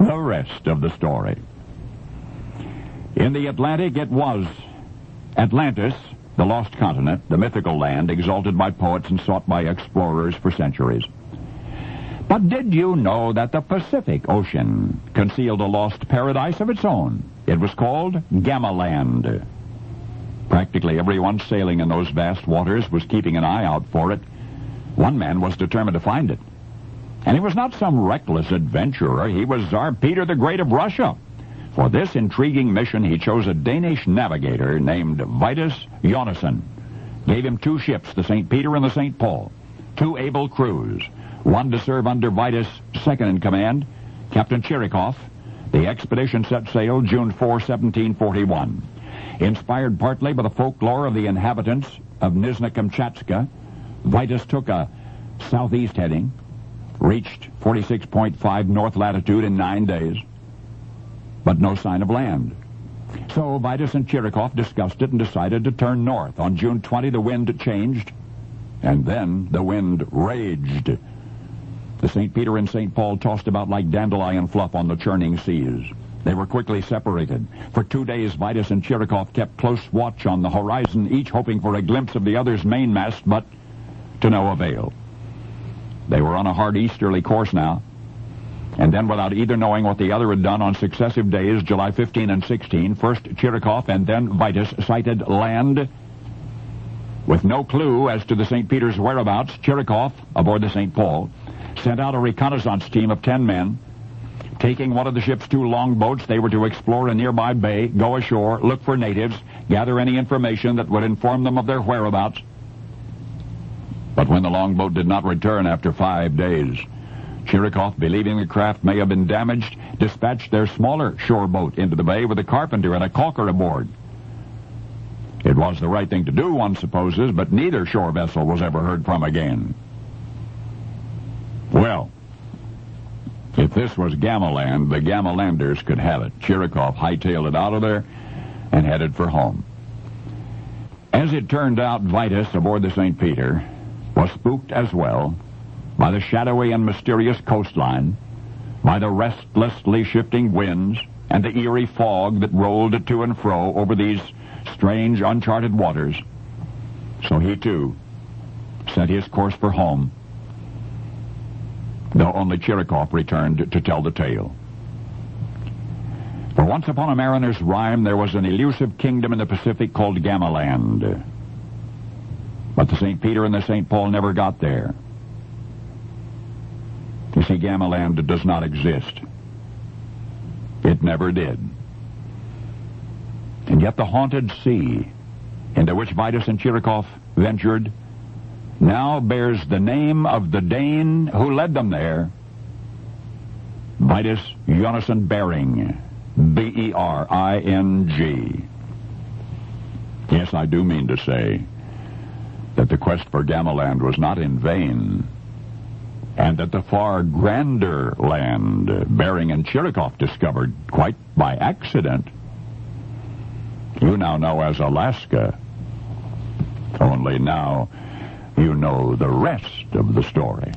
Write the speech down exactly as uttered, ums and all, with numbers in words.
the rest of the story. In the Atlantic, it was Atlantis, the lost continent, the mythical land exalted by poets and sought by explorers for centuries. But did you know that the Pacific Ocean concealed a lost paradise of its own? It was called Gamaland. Practically everyone sailing in those vast waters was keeping an eye out for it. One man was determined to find it. And he was not some reckless adventurer. He was Tsar Peter the Great of Russia. For this intriguing mission, he chose a Danish navigator named Vitus Jonassen. Gave him two ships, the Saint Peter and the Saint Paul. Two able crews. One to serve under Vitus' second in command, Captain Chirikov. The expedition set sail June fourth, seventeen forty-one. Inspired partly by the folklore of the inhabitants of Nizhny-Kamchatka, Vitus took a southeast heading, reached forty-six point five north latitude in nine days, but no sign of land. So Vitus and Chirikov discussed it and decided to turn north. On June twentieth, the wind changed, and then the wind raged. The Saint Peter and Saint Paul tossed about like dandelion fluff on the churning seas. They were quickly separated. For two days, Vitus and Chirikov kept close watch on the horizon, each hoping for a glimpse of the other's mainmast, but to no avail. They were on a hard easterly course now. And then, without either knowing what the other had done on successive days, July fifteenth and sixteenth, first Chirikov and then Vitus sighted land. With no clue as to the Saint Peter's whereabouts, Chirikov, aboard the Saint Paul, sent out a reconnaissance team of ten men. Taking one of the ship's two longboats, they were to explore a nearby bay, go ashore, look for natives, gather any information that would inform them of their whereabouts. But when the longboat did not return after five days, Chirikov, believing the craft may have been damaged, dispatched their smaller shore boat into the bay with a carpenter and a caulker aboard. It was the right thing to do, one supposes, but neither shore vessel was ever heard from again. Well, if this was Gamaland, the Gamalanders could have it. Chirikov hightailed it out of there and headed for home. As it turned out, Vitus, aboard the Saint Peter, was spooked as well by the shadowy and mysterious coastline, by the restlessly shifting winds, and the eerie fog that rolled to and fro over these strange, uncharted waters. So he, too, set his course for home, though only Chirikov returned to tell the tale. For once upon a mariner's rhyme, there was an elusive kingdom in the Pacific called Gamaland. But the Saint Peter and the Saint Paul never got there. You see, Gamaland does not exist. It never did. And yet the haunted sea, into which Vitus and Chirikov ventured, now bears the name of the Dane who led them there, Vitus Jonassen Bering, B E R I N G. Yes, I do mean to say that the quest for Gamaland was not in vain, and that the far grander land Bering and Chirikov discovered quite by accident, you now know as Alaska. Only now you know the rest of the story.